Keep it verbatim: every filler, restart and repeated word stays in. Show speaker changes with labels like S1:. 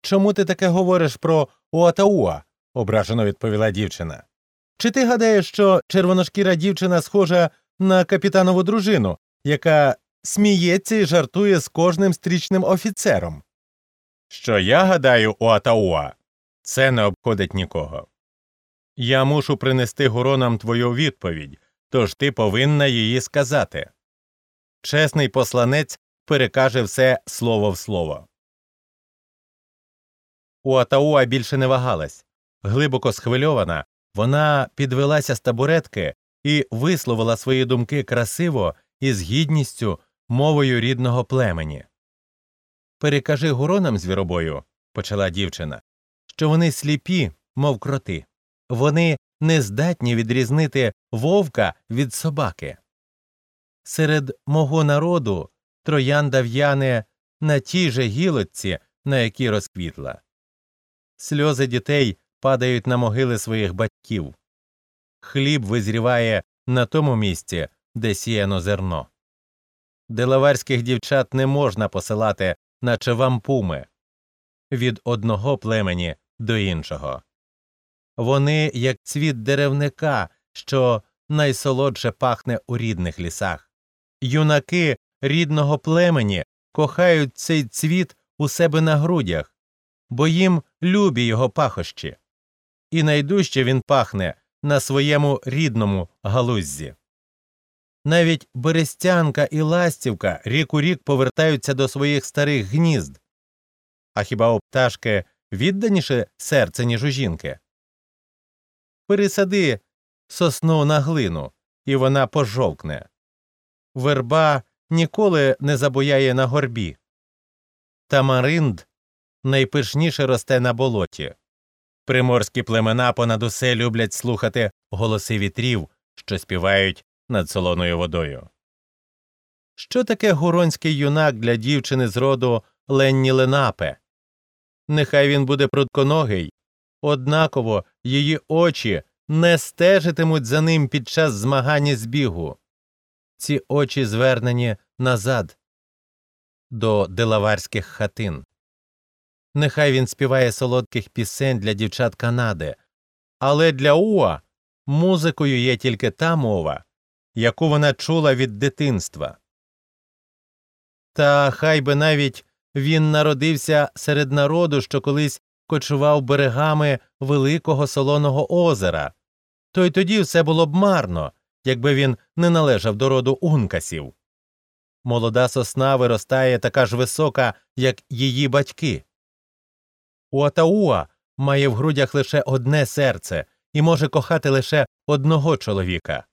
S1: чому ти таке говориш про Уатауа? – ображено відповіла дівчина. Чи ти гадаєш, що червоношкіра дівчина схожа на капітанову дружину, яка сміється і жартує з кожним стрічним офіцером? Що я гадаю Уатауа? Це не обходить нікого. Я мушу принести Гуронам твою відповідь, тож ти повинна її сказати. Чесний посланець перекаже все слово в слово. Уатауа більше не вагалась. Глибоко схвильована, вона підвелася з табуретки і висловила свої думки красиво і з гідністю мовою рідного племені. «Перекажи Гуронам звіробою», – почала дівчина, – «що вони сліпі, мов кроти. Вони не здатні відрізнити вовка від собаки. Серед мого народу троянда в'яне на тій же гілочці, на якій розквітла. Сльози дітей падають на могили своїх батьків. Хліб визріває на тому місці, де сіяно зерно. Делаварських дівчат не можна посилати, наче вампуми, від одного племені до іншого. Вони, як цвіт деревника, що найсолодше пахне у рідних лісах. Юнаки рідного племені кохають цей цвіт у себе на грудях, бо їм любі його пахощі. І найдужче він пахне на своєму рідному галуззі. Навіть берестянка і ластівка рік у рік повертаються до своїх старих гнізд. А хіба у пташки відданіше серце, ніж у жінки? Пересади сосну на глину, і вона пожовкне. Верба ніколи не забуяє на горбі. Тамаринд найпишніше росте на болоті. Приморські племена понад усе люблять слухати голоси вітрів, що співають над солоною водою. Що таке гуронський юнак для дівчини з роду Ленні-Ленапе? Нехай він буде прутконогий, однаково її очі не стежитимуть за ним під час змагання з бігу. Ці очі звернені назад, до делаварських хатин. Нехай він співає солодких пісень для дівчат Канади, але для Уа музикою є тільки та мова, яку вона чула від дитинства. Та хай би навіть він народився серед народу, що колись кочував берегами великого солоного озера, то й тоді все було б марно, якби він не належав до роду ункасів. Молода сосна виростає така ж висока, як її батьки. Уатауа має в грудях лише одне серце і може кохати лише одного чоловіка.